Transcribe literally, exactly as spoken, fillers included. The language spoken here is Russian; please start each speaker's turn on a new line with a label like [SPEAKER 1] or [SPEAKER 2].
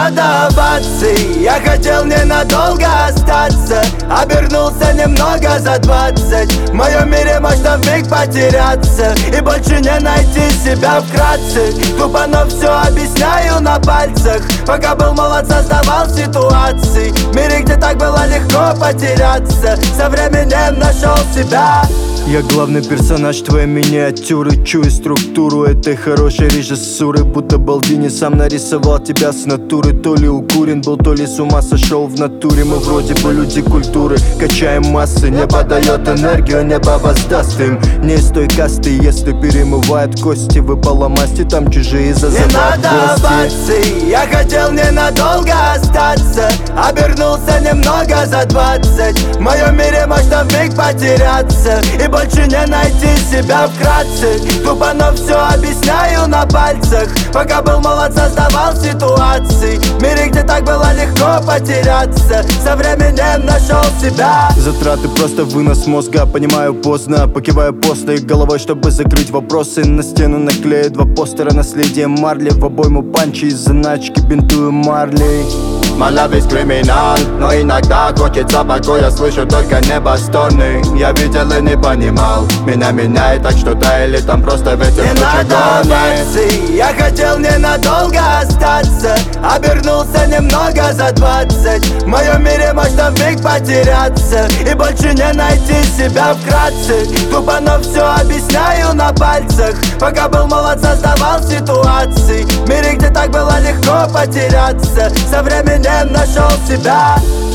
[SPEAKER 1] надо оваций. Я хотел ненадолго остаться, обернулся немного за двадцать. В моем мире можно вмиг потеряться и больше не найти себя вкратце. Тупо, но все объясняю на пальцах. Пока был молод, создавал ситуации в мире, где так было легко потеряться. Со временем нашел себя.
[SPEAKER 2] Я главный персонаж твоей миниатюры. Чую структуру этой хорошей режиссуры. Будто Балдини сам нарисовал тебя с натуры. То ли укурен был, то ли с ума сошел в натуре. Мы вроде бы люди культуры, качаем массы. Небо дает энергию, небо воздаст им. Не из той касты, если перемывает кости. Выпала масти, там чужие зазывают
[SPEAKER 1] не надо оваций. Я хотел ненадолго остаться, обернулся немного за двадцать. В моем мире можно вмиг потеряться и больше не найти себя вкратце. Тупо, но все объясняю на пальцах. Пока был молод, создавал ситуации в мире, где так было легко потеряться. Со временем нашел себя.
[SPEAKER 2] Затраты просто вынос мозга, понимаю поздно. Покиваю после головой, чтобы закрыть вопросы. На стену наклею два постера: наследие Марли. В обойму панчи из заначки бинтую марлей.
[SPEAKER 1] Моя весь криминал, но иногда хочется покоя. Слышу только небо стоны. Я видел и не понимал, меня меняет так что-то, или там просто ветер в тучах гонит. Я хотел ненадолго остаться, обернулся немного за двадцать. В моем мире можно вмиг потеряться и больше не найти себя вкратце. Тупо, но все объясняю на пальцах. Пока был молод, создавал ситуации в мире, где так было легко потеряться. Со временем нашел себя.